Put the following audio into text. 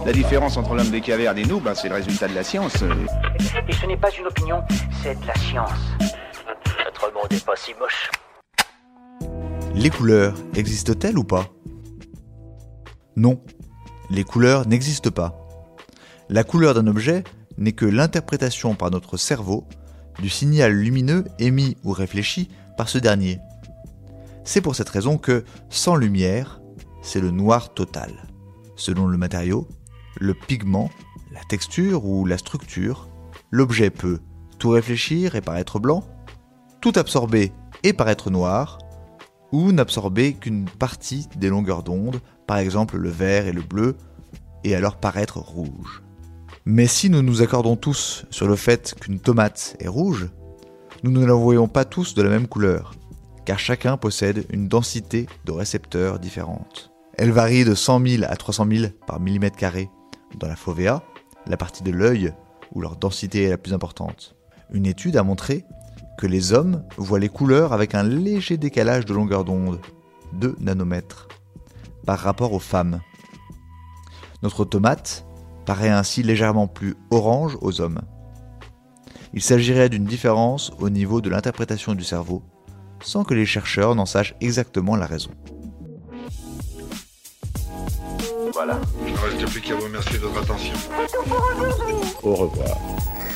La différence entre l'homme des cavernes et nous, c'est le résultat de la science. Et ce n'est pas une opinion, c'est de la science. Notre monde n'est pas si moche. Les couleurs existent-elles ou pas ? Non, les couleurs n'existent pas. La couleur d'un objet n'est que l'interprétation par notre cerveau du signal lumineux émis ou réfléchi par ce dernier. C'est pour cette raison que, sans lumière, c'est le noir total. Selon le matériau, le pigment, la texture ou la structure, l'objet peut tout réfléchir et paraître blanc, tout absorber et paraître noir, ou n'absorber qu'une partie des longueurs d'onde, par exemple le vert et le bleu, et alors paraître rouge. Mais si nous nous accordons tous sur le fait qu'une tomate est rouge, nous ne la voyons pas tous de la même couleur, car chacun possède une densité de récepteurs différente. Elle varie de 100 000 à 300 000 par millimètre carré dans la fovea, la partie de l'œil où leur densité est la plus importante. Une étude a montré que les hommes voient les couleurs avec un léger décalage de longueur d'onde, 2 nanomètres, par rapport aux femmes. Notre tomate paraît ainsi légèrement plus orange aux hommes. Il s'agirait d'une différence au niveau de l'interprétation du cerveau, sans que les chercheurs n'en sachent exactement la raison. Voilà. Il ne reste plus qu'à vous remercier de votre attention. Au revoir.